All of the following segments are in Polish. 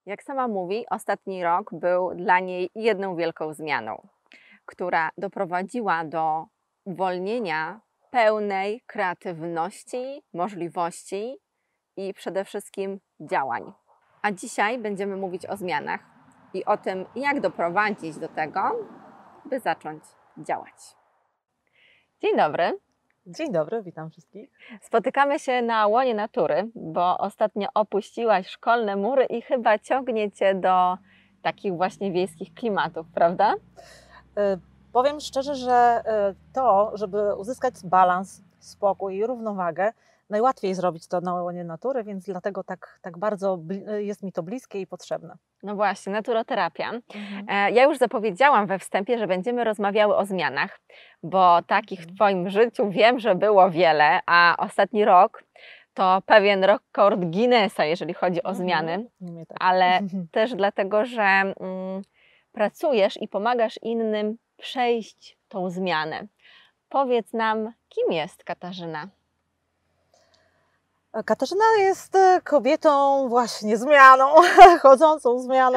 Jak sama mówi, ostatni rok był dla niej jedną wielką zmianą, która doprowadziła do uwolnienia pełnej kreatywności, możliwości i przede wszystkim działań. A dzisiaj będziemy mówić o zmianach i o tym, jak doprowadzić do tego, by zacząć działać. Dzień dobry. Dzień dobry, witam wszystkich. Spotykamy się na łonie natury, bo ostatnio opuściłaś szkolne mury i chyba ciągnie Cię do takich właśnie wiejskich klimatów, prawda? Powiem szczerze, że żeby uzyskać balans, spokój i równowagę, najłatwiej zrobić to na łonie natury, więc dlatego tak bardzo jest mi to bliskie i potrzebne. No właśnie, naturoterapia. Ja już zapowiedziałam we wstępie, że będziemy rozmawiały o zmianach, bo takich w Twoim życiu wiem, że było wiele, a ostatni rok to pewien rekord Guinnessa, jeżeli chodzi o zmiany, Tak. ale też dlatego, że pracujesz i pomagasz innym przejść tą zmianę. Powiedz nam, kim jest Katarzyna? Katarzyna jest kobietą właśnie zmianą, chodzącą zmianą.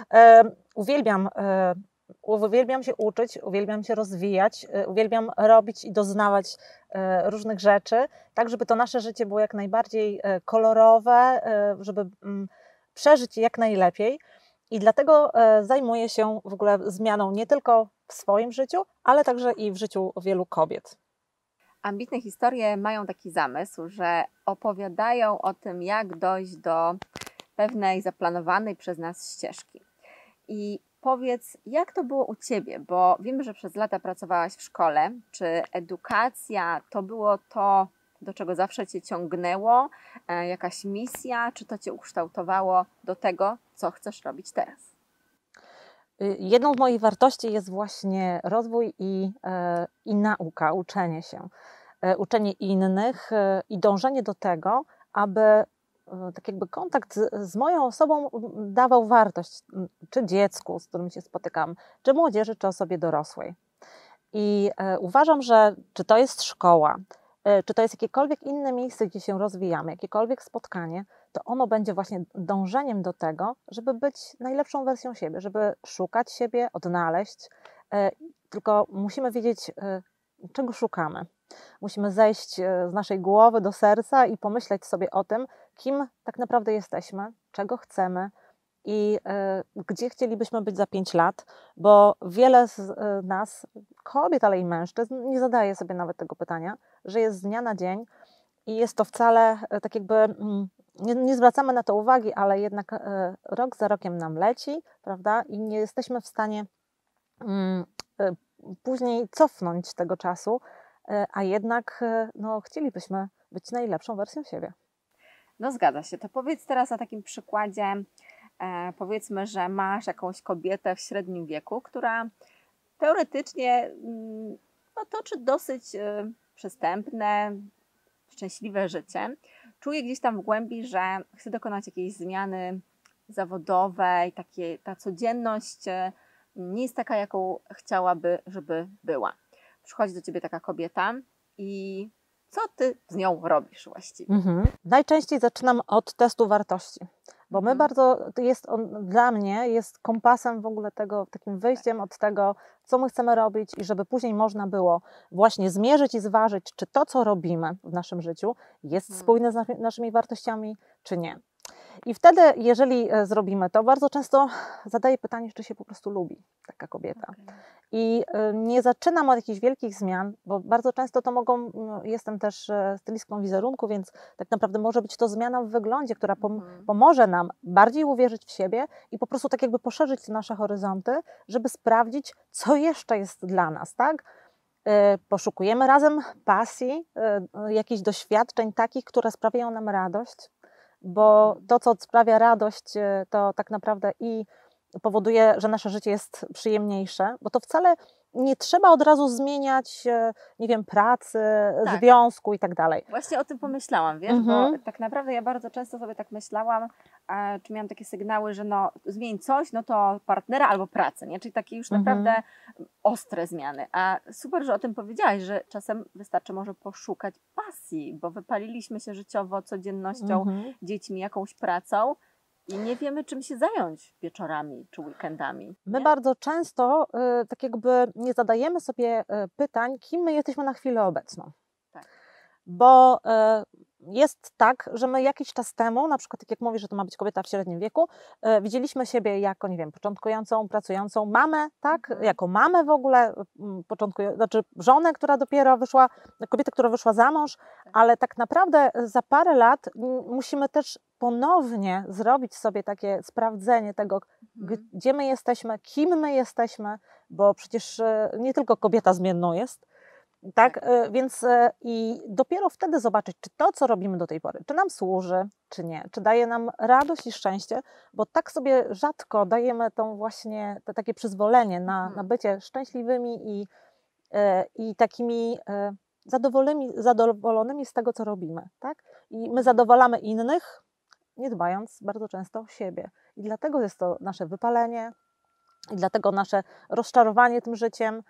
Uwielbiam się uczyć, uwielbiam się rozwijać, uwielbiam robić i doznawać różnych rzeczy, tak żeby to nasze życie było jak najbardziej kolorowe, żeby przeżyć jak najlepiej. I dlatego zajmuję się w ogóle zmianą nie tylko w swoim życiu, ale także i w życiu wielu kobiet. Ambitne historie mają taki zamysł, że opowiadają o tym, jak dojść do pewnej zaplanowanej przez nas ścieżki. I powiedz, jak to było u Ciebie, bo wiemy, że przez lata pracowałaś w szkole. Czy edukacja to było to, do czego zawsze Cię ciągnęło? Jakaś misja? Czy to Cię ukształtowało do tego, co chcesz robić teraz? Jedną z moich wartości jest właśnie rozwój i nauka, uczenie się. Uczenie innych i dążenie do tego, aby tak jakby kontakt z moją osobą dawał wartość, czy dziecku, z którym się spotykam, czy młodzieży, czy osobie dorosłej. I uważam, że czy to jest szkoła, czy to jest jakiekolwiek inne miejsce, gdzie się rozwijamy, jakiekolwiek spotkanie, to ono będzie właśnie dążeniem do tego, żeby być najlepszą wersją siebie, żeby szukać siebie, odnaleźć, tylko musimy wiedzieć, czego szukamy. Musimy zejść z naszej głowy do serca i pomyśleć sobie o tym, kim tak naprawdę jesteśmy, czego chcemy i gdzie chcielibyśmy być za 5 lat, bo wiele z nas, kobiet, ale i mężczyzn, nie zadaje sobie nawet tego pytania, że jest z dnia na dzień i jest to wcale tak jakby, nie zwracamy na to uwagi, ale jednak rok za rokiem nam leci, prawda, i nie jesteśmy w stanie później cofnąć tego czasu, a jednak chcielibyśmy być najlepszą wersją siebie. No zgadza się. To powiedz teraz na takim przykładzie, powiedzmy, że masz jakąś kobietę w średnim wieku, która teoretycznie toczy dosyć przystępne, szczęśliwe życie. Czuje gdzieś tam w głębi, że chce dokonać jakiejś zmiany zawodowej, ta codzienność nie jest taka, jaką chciałaby, żeby była. Przychodzi do Ciebie taka kobieta i co Ty z nią robisz właściwie? Najczęściej zaczynam od testu wartości, bo dla mnie jest kompasem w ogóle tego, takim wyjściem od tego, co my chcemy robić i żeby później można było właśnie zmierzyć i zważyć, czy to, co robimy w naszym życiu jest spójne z naszymi wartościami, czy nie. I wtedy, jeżeli zrobimy to, bardzo często zadaję pytanie, czy się po prostu lubi taka kobieta. Okay. I nie zaczynam od jakichś wielkich zmian, bo bardzo często jestem też stylistką wizerunku, więc tak naprawdę może być to zmiana w wyglądzie, która pomoże nam bardziej uwierzyć w siebie i po prostu tak jakby poszerzyć nasze horyzonty, żeby sprawdzić, co jeszcze jest dla nas, tak? Poszukujemy razem pasji, jakichś doświadczeń takich, które sprawiają nam radość, bo to, co sprawia radość, to tak naprawdę i powoduje, że nasze życie jest przyjemniejsze, bo to wcale nie trzeba od razu zmieniać, nie wiem, pracy, związku i tak dalej. Właśnie o tym pomyślałam, wiesz, bo tak naprawdę ja bardzo często sobie tak myślałam, czy miałam takie sygnały, że zmień coś, to partnera albo pracę, nie? Czyli takie już naprawdę ostre zmiany. A super, że o tym powiedziałaś, że czasem wystarczy może poszukać pasji, bo wypaliliśmy się życiowo, codziennością, dziećmi, jakąś pracą. I nie wiemy, czym się zająć wieczorami czy weekendami. My nie? bardzo często tak jakby nie zadajemy sobie pytań, kim my jesteśmy na chwilę obecną. Tak. Bo jest tak, że my jakiś czas temu, na przykład tak jak mówisz, że to ma być kobieta w średnim wieku, widzieliśmy siebie jako, nie wiem, początkującą, pracującą mamę, tak? Jako mamę w ogóle, znaczy żonę, która dopiero wyszła, kobietę, która wyszła za mąż, ale tak naprawdę za parę lat musimy też ponownie zrobić sobie takie sprawdzenie tego, gdzie my jesteśmy, kim my jesteśmy, bo przecież nie tylko kobieta zmienną jest, tak, więc i dopiero wtedy zobaczyć, czy to, co robimy do tej pory, czy nam służy, czy nie, czy daje nam radość i szczęście, bo tak sobie rzadko dajemy tą właśnie, to takie przyzwolenie na bycie szczęśliwymi i takimi zadowolonymi z tego, co robimy, tak? I my zadowalamy innych, nie dbając bardzo często o siebie. I dlatego jest to nasze wypalenie, i dlatego nasze rozczarowanie tym życiem.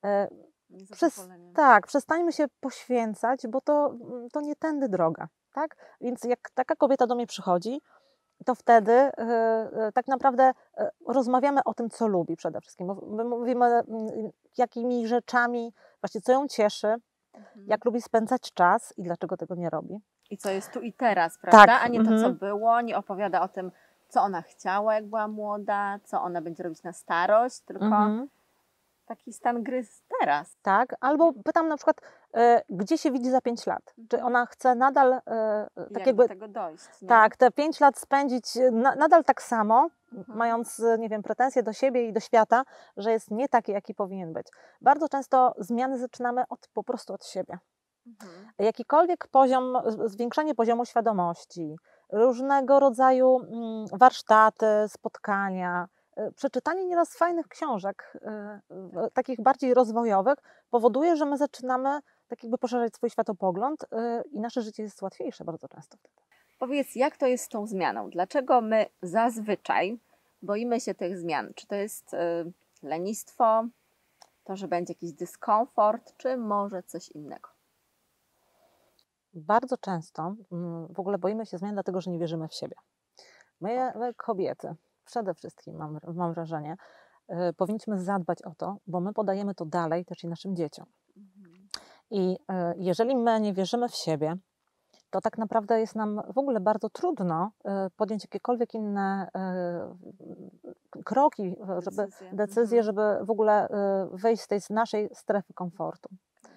Przestańmy się poświęcać, bo to nie tędy droga, tak? Więc jak taka kobieta do mnie przychodzi, to wtedy tak naprawdę rozmawiamy o tym, co lubi przede wszystkim. My mówimy, jakimi rzeczami, właśnie co ją cieszy, jak lubi spędzać czas i dlaczego tego nie robi. I co jest tu i teraz, prawda? Tak. A nie to, co było, nie opowiada o tym, co ona chciała, jak była młoda, co ona będzie robić na starość, tylko taki stan gry teraz. Tak, albo pytam na przykład, gdzie się widzi za 5 lat? Czy ona chce nadal tak jakby do tego dojść? Nie? Tak, te 5 lat spędzić nadal tak samo, mając, nie wiem, pretensje do siebie i do świata, że jest nie taki, jaki powinien być. Bardzo często zmiany zaczynamy po prostu od siebie. Jakikolwiek poziom, zwiększenie poziomu świadomości, różnego rodzaju warsztaty, spotkania, przeczytanie nieraz fajnych książek, takich bardziej rozwojowych, powoduje, że my zaczynamy tak jakby poszerzać swój światopogląd i nasze życie jest łatwiejsze bardzo często wtedy. Powiedz, jak to jest z tą zmianą? Dlaczego my zazwyczaj boimy się tych zmian? Czy to jest lenistwo, to, że będzie jakiś dyskomfort, czy może coś innego? Bardzo często w ogóle boimy się zmian, dlatego że nie wierzymy w siebie. My kobiety, przede wszystkim mam wrażenie, powinniśmy zadbać o to, bo my podajemy to dalej też i naszym dzieciom. I jeżeli my nie wierzymy w siebie, to tak naprawdę jest nam w ogóle bardzo trudno podjąć jakiekolwiek inne kroki, decyzje, żeby w ogóle wyjść z tej naszej strefy komfortu.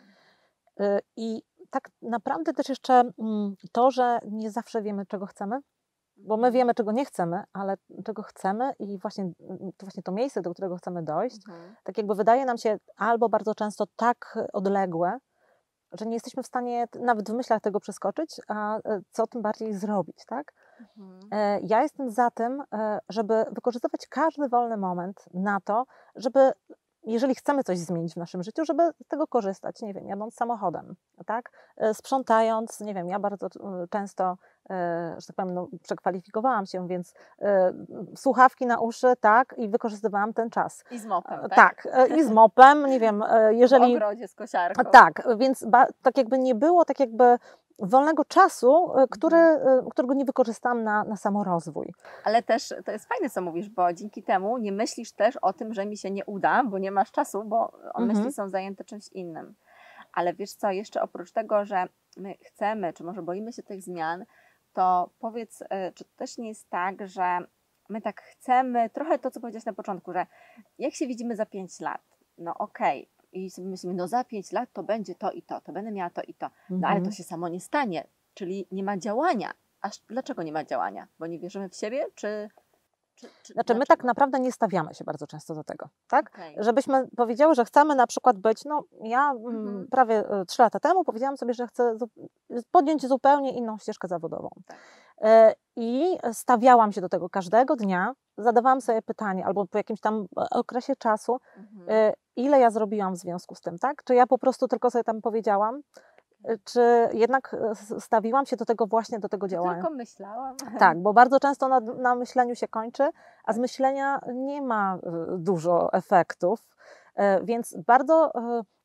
I tak naprawdę też jeszcze to, że nie zawsze wiemy, czego chcemy, bo my wiemy, czego nie chcemy, ale czego chcemy i właśnie to miejsce, do którego chcemy dojść, tak jakby wydaje nam się albo bardzo często tak odległe, że nie jesteśmy w stanie nawet w myślach tego przeskoczyć, a co tym bardziej zrobić, tak? Ja jestem za tym, żeby wykorzystywać każdy wolny moment na to, żeby, jeżeli chcemy coś zmienić w naszym życiu, żeby z tego korzystać, nie wiem, jadąc samochodem, tak? Sprzątając, nie wiem, ja bardzo często, że tak powiem, przekwalifikowałam się, więc słuchawki na uszy, tak, i wykorzystywałam ten czas. I z mopem, tak? Tak, i z mopem, nie wiem, jeżeli... W ogrodzie z kosiarką. Tak, więc tak jakby nie było tak jakby wolnego czasu, którego nie wykorzystałam na samorozwój. Ale też to jest fajne, co mówisz, bo dzięki temu nie myślisz też o tym, że mi się nie uda, bo nie masz czasu, bo myśli są zajęte czymś innym. Ale wiesz co, jeszcze oprócz tego, że my chcemy, czy może boimy się tych zmian, to powiedz, czy to też nie jest tak, że my tak chcemy, trochę to, co powiedziałaś na początku, że jak się widzimy za 5 lat, no okej, i sobie myślimy, no za 5 lat to będzie to i to będę miała to i to, no ale to się samo nie stanie, czyli nie ma działania. Aż dlaczego nie ma działania? Bo nie wierzymy w siebie, czy Znaczy my tak naprawdę nie stawiamy się bardzo często do tego, tak? Żebyśmy powiedziały, że chcemy na przykład być, no ja prawie 3 lata temu powiedziałam sobie, że chcę podjąć zupełnie inną ścieżkę zawodową. I stawiałam się do tego każdego dnia, zadawałam sobie pytanie, albo po jakimś tam okresie czasu, ile ja zrobiłam w związku z tym, tak? Czy ja po prostu tylko sobie tam powiedziałam, czy jednak stawiłam się do tego właśnie, do tego działania. Tylko myślałam. Tak, bo bardzo często na myśleniu się kończy, a z myślenia nie ma dużo efektów, więc bardzo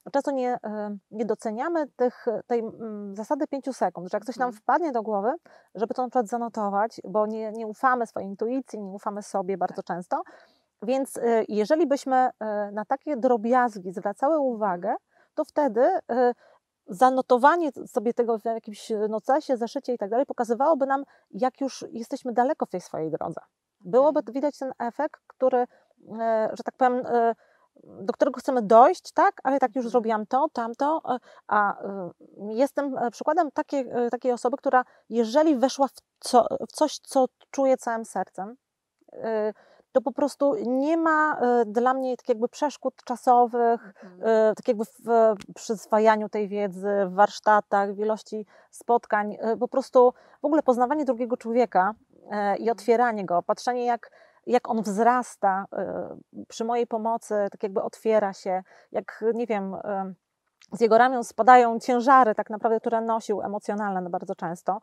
często nie doceniamy tej zasady 5 sekund, że jak coś nam wpadnie do głowy, żeby to na przykład zanotować, bo nie ufamy swojej intuicji, nie ufamy sobie bardzo często. Więc jeżeli byśmy na takie drobiazgi zwracały uwagę, to wtedy zanotowanie sobie tego w jakimś notesie, zeszycie i tak dalej pokazywałoby nam, jak już jesteśmy daleko w tej swojej drodze. Byłoby widać ten efekt, który, że tak powiem, do którego chcemy dojść, tak, ale tak już zrobiłam to, tamto, a jestem przykładem takiej osoby, która jeżeli weszła w coś, co czuje całym sercem, to po prostu nie ma dla mnie tak jakby przeszkód czasowych, tak jakby w przyswajaniu tej wiedzy, w warsztatach, w ilości spotkań, po prostu w ogóle poznawanie drugiego człowieka i otwieranie go, patrzenie jak on wzrasta przy mojej pomocy, tak jakby otwiera się, jak nie wiem, z jego ramion spadają ciężary tak naprawdę, które nosił, emocjonalne bardzo często.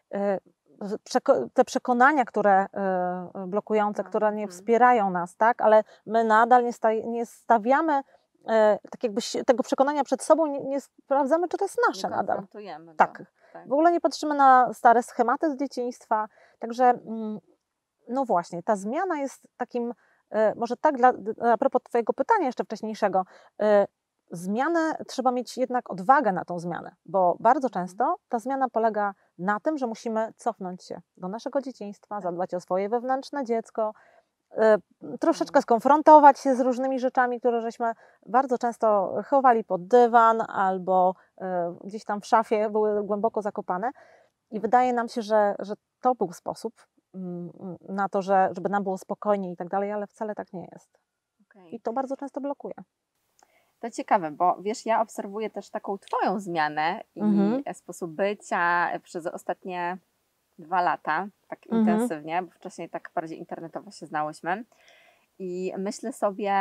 Te przekonania, które blokujące, które nie wspierają nas, tak, ale my nadal nie stawiamy tak jakby tego przekonania przed sobą, nie sprawdzamy, czy to jest nasze nadal. Tak. W ogóle nie patrzymy na stare schematy z dzieciństwa, także no właśnie, ta zmiana jest takim, może tak a propos twojego pytania jeszcze wcześniejszego, zmianę trzeba mieć jednak odwagę na tą zmianę, bo bardzo często ta zmiana polega na tym, że musimy cofnąć się do naszego dzieciństwa, zadbać o swoje wewnętrzne dziecko, troszeczkę skonfrontować się z różnymi rzeczami, które żeśmy bardzo często chowali pod dywan albo gdzieś tam w szafie były głęboko zakopane i wydaje nam się, że to był sposób na to, żeby nam było spokojniej i tak dalej, ale wcale tak nie jest. I to bardzo często blokuje. To ciekawe, bo wiesz, ja obserwuję też taką twoją zmianę i sposób bycia przez ostatnie 2 lata, tak intensywnie, bo wcześniej tak bardziej internetowo się znałyśmy. I myślę sobie,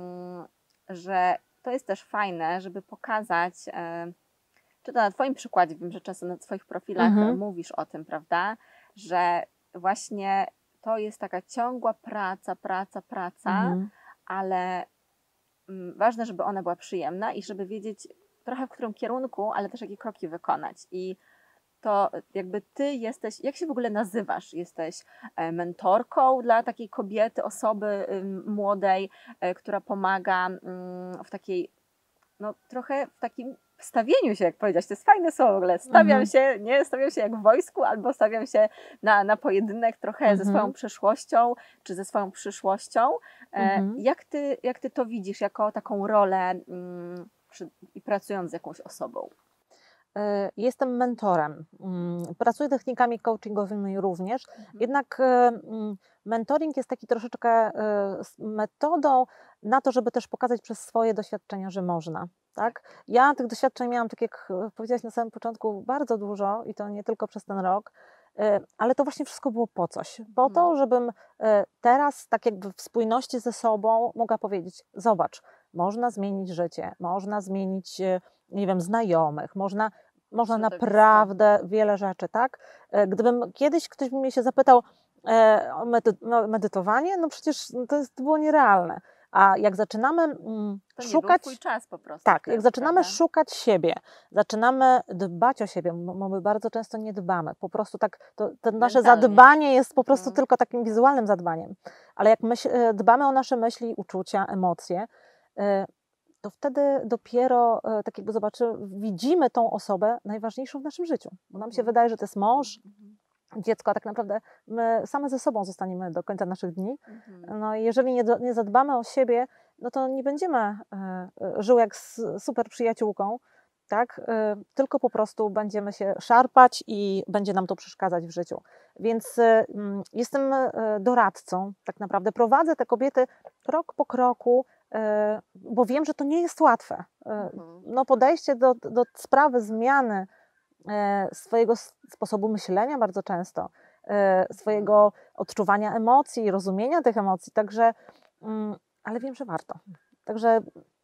że to jest też fajne, żeby pokazać, czy to na twoim przykładzie, wiem, że często na swoich profilach mówisz o tym, prawda, że właśnie to jest taka ciągła praca, ale ważne, żeby ona była przyjemna i żeby wiedzieć trochę w którym kierunku, ale też jakie kroki wykonać. I to jakby ty jesteś, jak się w ogóle nazywasz? Jesteś mentorką dla takiej kobiety, osoby młodej, która pomaga w takiej, no trochę w takim stawieniu się, jak powiedziałaś, to jest fajne słowo w ogóle, stawiam się jak w wojsku, albo stawiam się na pojedynek trochę ze swoją przeszłością, czy ze swoją przyszłością. Jak ty to widzisz jako taką rolę i pracując z jakąś osobą? Jestem mentorem. Pracuję technikami coachingowymi również, jednak mentoring jest taki troszeczkę metodą na to, żeby też pokazać przez swoje doświadczenia, że można. Tak? Ja tych doświadczeń miałam, tak jak powiedziałaś na samym początku, bardzo dużo i to nie tylko przez ten rok, ale to właśnie wszystko było po coś. Po to, żebym teraz tak jakby w spójności ze sobą mogła powiedzieć, zobacz, można zmienić życie, można zmienić, nie wiem, znajomych, można naprawdę wiele rzeczy, tak? Gdybym kiedyś ktoś by mnie się zapytał o medytowanie, no przecież to było nierealne. A jak zaczynamy to szukać... nie był twój czas po prostu. Tak, jak zaczynamy szukać siebie, zaczynamy dbać o siebie, bo my bardzo często nie dbamy. Po prostu tak, to nasze zadbanie jest po prostu tylko takim wizualnym zadbaniem. Ale jak dbamy o nasze myśli, uczucia, emocje, to wtedy dopiero tak jakby widzimy tą osobę najważniejszą w naszym życiu. Bo nam się wydaje, że to jest mąż, dziecko, a tak naprawdę my same ze sobą zostaniemy do końca naszych dni. No i jeżeli nie zadbamy o siebie, no to nie będziemy żyły jak z super przyjaciółką, tak? Tylko po prostu będziemy się szarpać i będzie nam to przeszkadzać w życiu. Więc jestem doradcą, tak naprawdę prowadzę te kobiety krok po kroku, bo wiem, że to nie jest łatwe. No podejście do sprawy zmiany swojego sposobu myślenia bardzo często, swojego odczuwania emocji, rozumienia tych emocji, także, ale wiem, że warto. Także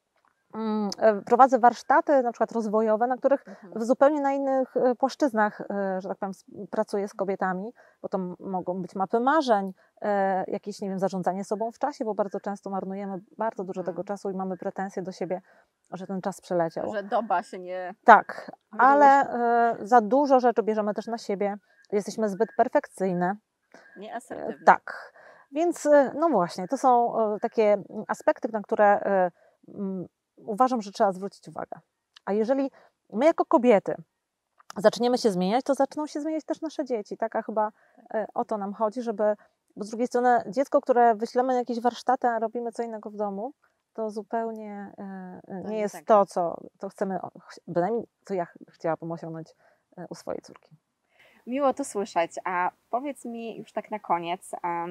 prowadzę warsztaty na przykład rozwojowe, na których zupełnie na innych płaszczyznach, że tak powiem, pracuję z kobietami, bo to mogą być mapy marzeń, jakieś, nie wiem, zarządzanie sobą w czasie, bo bardzo często marnujemy bardzo dużo tego czasu i mamy pretensje do siebie że ten czas przeleciał. Że doba się nie... Tak, ale za dużo rzeczy bierzemy też na siebie. Jesteśmy zbyt perfekcyjne. Nieasertywne. Tak, więc no właśnie, to są takie aspekty, na które uważam, że trzeba zwrócić uwagę. A jeżeli my jako kobiety zaczniemy się zmieniać, to zaczną się zmieniać też nasze dzieci. Tak? A chyba o to nam chodzi, żeby... Bo z drugiej strony dziecko, które wyślemy na jakieś warsztaty, a robimy co innego w domu, to zupełnie nie jest tak. to, co chcemy, bynajmniej co ja chciałabym osiągnąć u swojej córki. Miło to słyszeć, a powiedz mi już tak na koniec,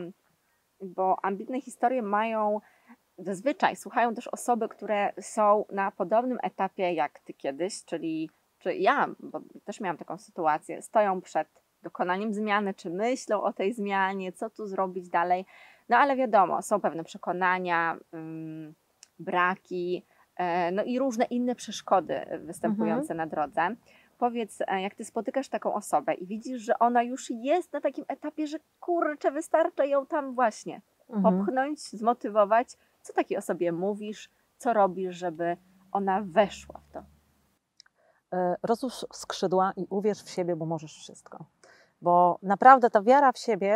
bo ambitne historie mają, zazwyczaj słuchają też osoby, które są na podobnym etapie jak Ty kiedyś, czyli czy ja, bo też miałam taką sytuację, stoją przed dokonaniem zmiany, czy myślą o tej zmianie, co tu zrobić dalej, no ale wiadomo, są pewne przekonania, braki, no i różne inne przeszkody występujące na drodze. Powiedz, jak Ty spotykasz taką osobę i widzisz, że ona już jest na takim etapie, że kurczę, wystarczy ją tam właśnie popchnąć, zmotywować. Co takiej osobie mówisz, co robisz, żeby ona weszła w to? Rozłóż skrzydła i uwierz w siebie, bo możesz wszystko. Bo naprawdę ta wiara w siebie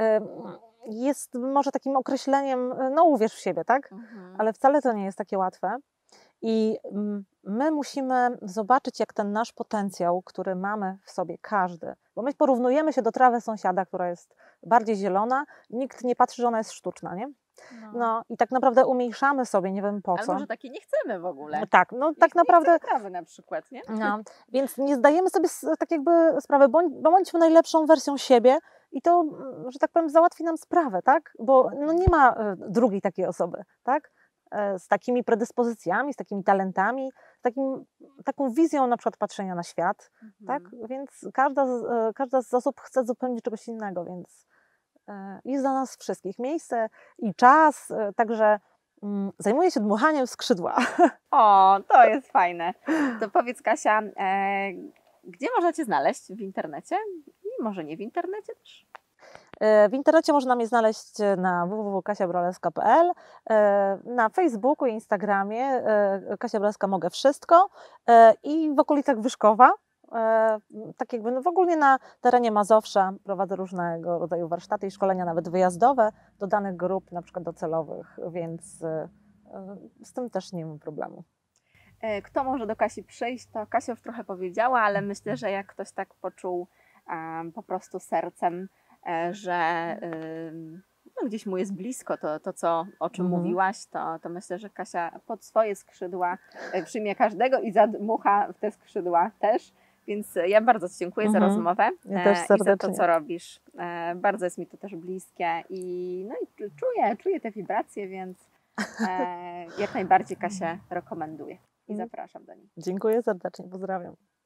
jest może takim określeniem, no uwierz w siebie, tak? Ale wcale to nie jest takie łatwe. I my musimy zobaczyć, jak ten nasz potencjał, który mamy w sobie, każdy, bo my porównujemy się do trawy sąsiada, która jest bardziej zielona, nikt nie patrzy, że ona jest sztuczna, nie? No i tak naprawdę umniejszamy sobie, nie wiem po co. Ale może takiej nie chcemy w ogóle. Tak, no tak naprawdę. Nie chcemy trawy na przykład, nie? No, więc nie zdajemy sobie tak jakby sprawy, bądźmy najlepszą wersją siebie i to, że tak powiem, załatwi nam sprawę, tak? Bo no, nie ma drugiej takiej osoby, tak? Z takimi predyspozycjami, z takimi talentami, taką wizją na przykład patrzenia na świat, tak? Więc każda z osób chce zupełnie czegoś innego, więc jest dla nas wszystkich miejsce i czas, także zajmuję się dmuchaniem w skrzydła. O, to jest fajne. To powiedz, Kasia, gdzie można Cię znaleźć w internecie? I może nie w internecie też? W internecie można mnie znaleźć na www.kasiabraleska.pl, na Facebooku i Instagramie Kasia Braleska Mogę Wszystko i w okolicach Wyszkowa. Tak jakby no w ogóle na terenie Mazowsza prowadzę różnego rodzaju warsztaty i szkolenia, nawet wyjazdowe do danych grup, na przykład docelowych, więc z tym też nie mam problemu. Kto może do Kasi przyjść, to Kasia już trochę powiedziała, ale myślę, że jak ktoś tak poczuł po prostu sercem, że no, gdzieś mu jest blisko to o czym mówiłaś, to myślę, że Kasia pod swoje skrzydła przyjmie każdego i zadmucha w te skrzydła też. Więc ja bardzo Ci dziękuję za rozmowę ja też serdecznie. i za to, co robisz. Bardzo jest mi to też bliskie i czuję te wibracje, więc jak najbardziej Kasię rekomenduję i zapraszam do niej. Dziękuję serdecznie, pozdrawiam.